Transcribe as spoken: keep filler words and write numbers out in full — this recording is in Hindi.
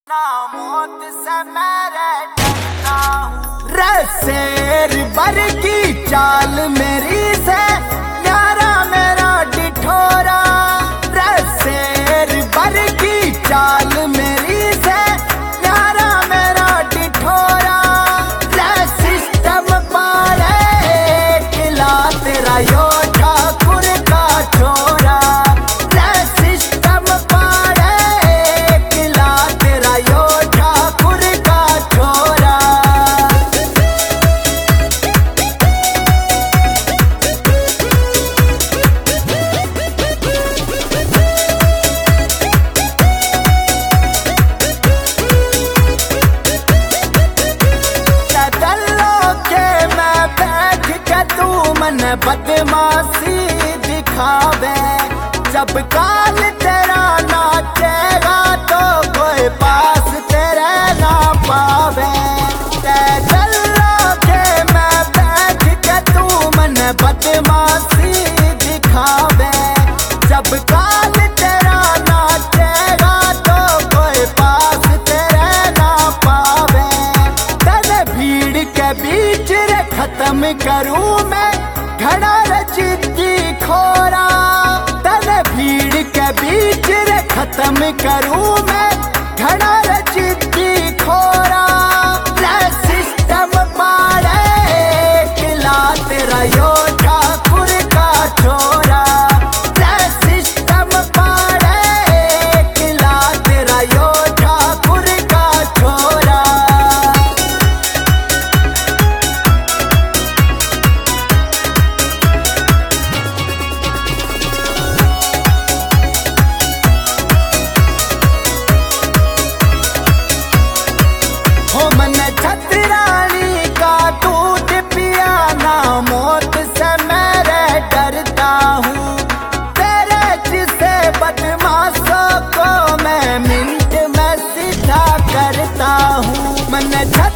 ना मौत से मैं डरता हूँ। रे शेर बर की चाल मेरी से यारा मेरा डिठोरा। रे शेर बर की चाल मेरी से यारा मेरा डिठोरा। रे सिस्टम पारे किला तेरा यो ठाकुर का छोरा। रे सिस्टम पारे किला तेरा यो ठाकुर का छोरा। बदमाशी दिखावे जब काल तेरा नाचेगा तो कोई पास तेरे ना पावे। चलो के मैं बैठ के तू मन बदमाशी दिखावे जब काल तेरा नाचेगा तो कोई पास तेरे ना पावे। तेरे भीड़ के बीच रे खत्म करूं मैं खड़ा रचिती खोरा। तने भीड़ के बीच रे खत्म करूं मैं खड़ा रचिती खोरा। रे सिस्टम पाड़े किला तेरा यो ठाकुर का छोरा। रे सिस्टम पाड़े किला तेरा यो ठाकुर का छोरा। छतरानी का दूध पिया ना मौत से मैं डरता हूँ। तेरे जिसे बदमाशों को मैं मिनट में सीधा करता हूँ। मैंने